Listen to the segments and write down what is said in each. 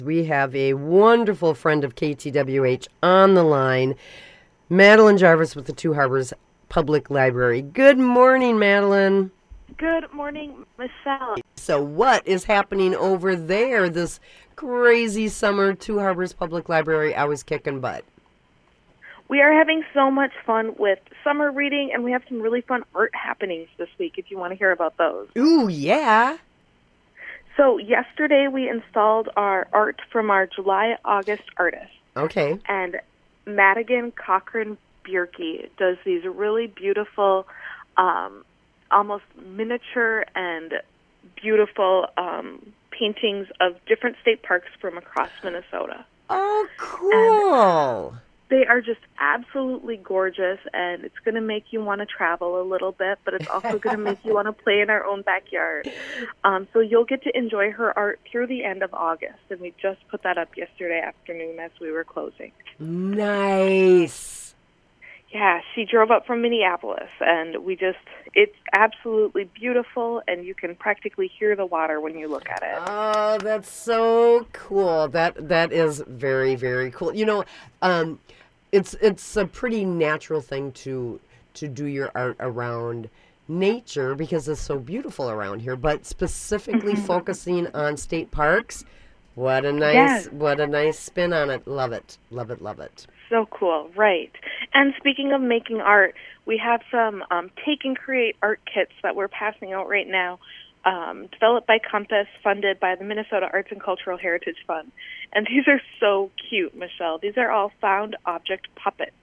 We have a wonderful friend of KTWH on the line, Madeline Jarvis with the Two Harbors Public Library. Good morning, Madeline. Good morning, Michelle. So what is happening over there this crazy summer? Two Harbors Public Library, I was kicking butt. We are having so much fun with summer reading, and we have some really fun art happenings this week if you want to hear about those. Ooh, yeah. So yesterday we installed our art from our July-August artists. Okay. And Madigan Cochran Bierke does these really beautiful, almost miniature and beautiful paintings of different state parks from across Minnesota. Oh, cool. And they are just absolutely gorgeous, and it's going to make you want to travel a little bit, but it's also going to make you want to play in our own backyard. So you'll get to enjoy her art through the end of August, and we just put that up yesterday afternoon as we were closing. Nice. Yeah, she drove up from Minneapolis, and it's absolutely beautiful, and you can practically hear the water when you look at it. Oh, that's so cool. That is very, very cool. You know, it's a pretty natural thing to do your art around nature because it's so beautiful around here, but specifically focusing on state parks. What a nice spin on it. Love it. Love it. Love it. So cool, right. And speaking of making art, we have some Take and Create art kits that we're passing out right now, developed by Compass, funded by the Minnesota Arts and Cultural Heritage Fund. And these are so cute, Michelle. These are all found object puppets.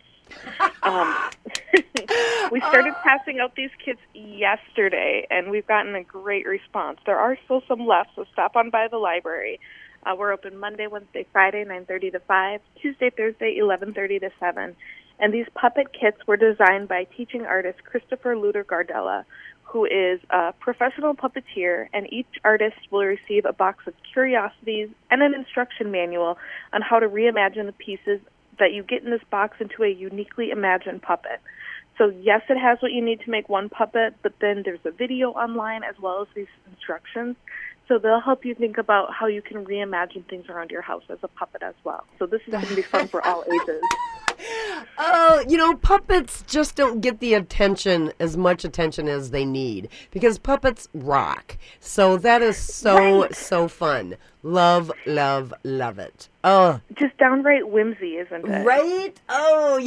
We started passing out these kits yesterday, and we've gotten a great response. There are still some left, so stop on by the library. We're open Monday, Wednesday, Friday, 9:30 to 5, Tuesday, Thursday, 11:30 to 7. And these puppet kits were designed by teaching artist Christopher Luter Gardella, who is a professional puppeteer, and each artist will receive a box of curiosities and an instruction manual on how to reimagine the pieces that you get in this box into a uniquely imagined puppet. So yes, it has what you need to make one puppet, but then there's a video online as well as these instructions. So they'll help you think about how you can reimagine things around your house as a puppet as well. So this is going to be fun for all ages. Oh, you know, puppets just don't get the as much attention as they need because puppets rock. So that is so fun. Love, love, love it. Oh, just downright whimsy, isn't it? Right? Oh,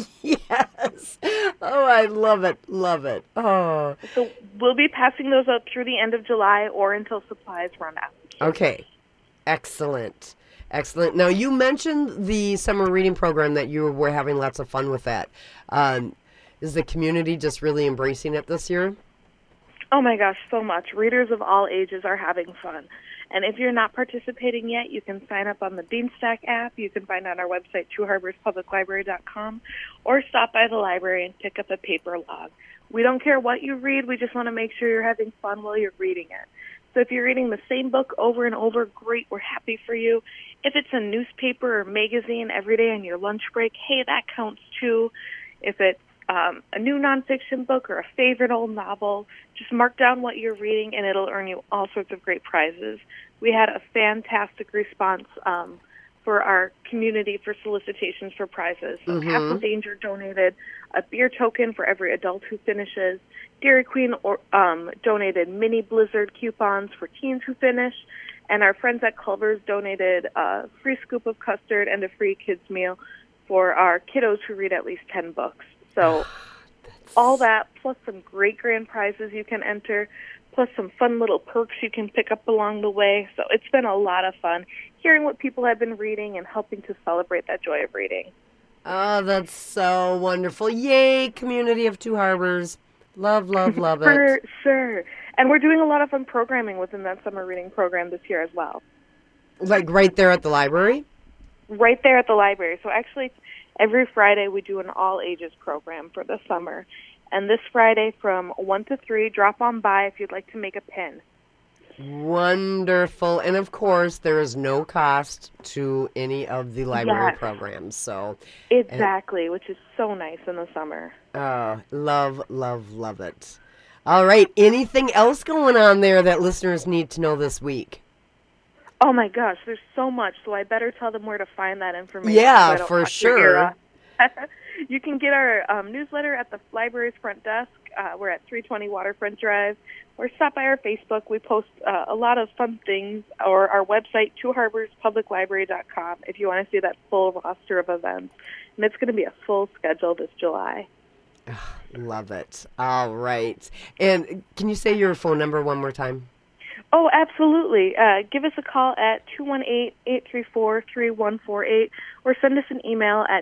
yes. Oh, I love it. Love it. Oh. So we'll be passing those out through the end of July or until supplies run out. Okay. Excellent. Excellent. Now, you mentioned the summer reading program that you were having lots of fun with that. Is the community just really embracing it this year? Oh, my gosh, so much. Readers of all ages are having fun. And if you're not participating yet, you can sign up on the Beanstack app. You can find it on our website, twoharborspubliclibrary.com, or stop by the library and pick up a paper log. We don't care what you read. We just want to make sure you're having fun while you're reading it. So if you're reading the same book over and over, great, we're happy for you. If it's a newspaper or magazine every day on your lunch break, hey, that counts too. If it's a new nonfiction book or a favorite old novel, just mark down what you're reading and it'll earn you all sorts of great prizes. We had a fantastic response for our community for solicitations for prizes. So Castle Danger donated a beer token for every adult who finishes. Dairy Queen donated mini Blizzard coupons for teens who finish. And our friends at Culver's donated a free scoop of custard and a free kids meal for our kiddos who read at least 10 books. So all that, plus some great grand prizes you can enter, plus some fun little perks you can pick up along the way. So it's been a lot of fun hearing what people have been reading and helping to celebrate that joy of reading. Oh, that's so wonderful. Yay, community of Two Harbors. Love, love, love it. For sure. And we're doing a lot of fun programming within that summer reading program this year as well. Like right there at the library? Right there at the library. So actually, every Friday we do an all-ages program for the summer. And this Friday from 1 to 3, drop on by if you'd like to make a pin. Wonderful. And of course, there is no cost to any of the library programs. So exactly, which is so nice in the summer. Love, love, love it. All right. Anything else going on there that listeners need to know this week? Oh my gosh, there's so much, so I better tell them where to find that information. Yeah, so I don't for talk your ear sure. off. You can get our newsletter at the library's front desk. We're at 320 Waterfront Drive. Or stop by our Facebook. We post a lot of fun things, or our website, twoharborspubliclibrary.com, if you want to see that full roster of events. And it's going to be a full schedule this July. Love it. All right. And can you say your phone number one more time? Oh, absolutely. Give us a call at 218-834-3148 or send us an email at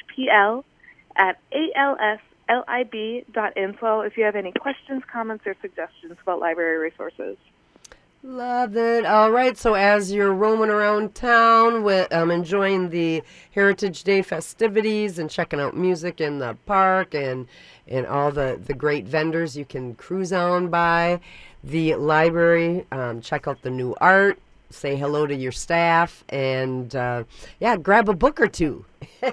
thpl@alslib.info if you have any questions, comments, or suggestions about library resources. Love it. All right. So as you're roaming around town with enjoying the Heritage Day festivities and checking out music in the park and all the great vendors, you can cruise on by the library, check out the new art, say hello to your staff, and grab a book or two.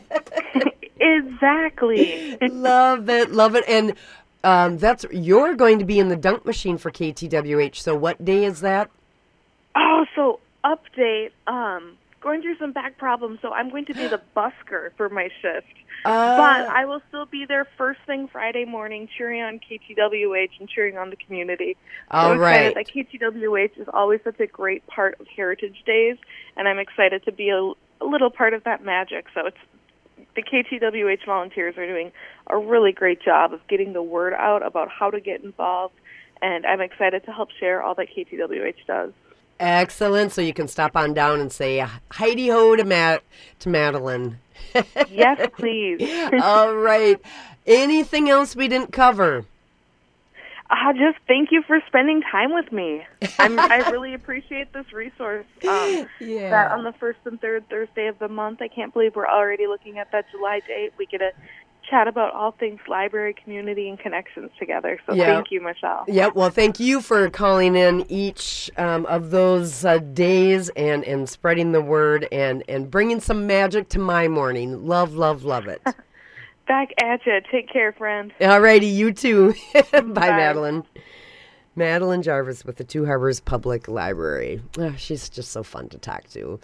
Exactly. Love it. Love it. And you're going to be in the dunk machine for KTWH. So what day is that? Oh, so update. Going through some back problems, so I'm going to be the busker for my shift. But I will still be there first thing Friday morning, cheering on KTWH and cheering on the community. All right. That KTWH is always such a great part of Heritage Days, and I'm excited to be a little part of that magic. So the KTWH volunteers are doing a really great job of getting the word out about how to get involved, and I'm excited to help share all that KTWH does. Excellent. So you can stop on down and say Heidi-ho to Madeline. Yes, please. All right. Anything else we didn't cover? Just thank you for spending time with me. I really appreciate this resource. That on the first and third Thursday of the month, I can't believe we're already looking at that July date. We get to chat about all things library, community, and connections together. So thank you, Michelle. Yep. Well, thank you for calling in each of those days and spreading the word and bringing some magic to my morning. Love, love, love it. Back at you. Take care, friend. All righty. You too. Bye, Madeline. Madeline Jarvis with the Two Harbors Public Library. Oh, she's just so fun to talk to.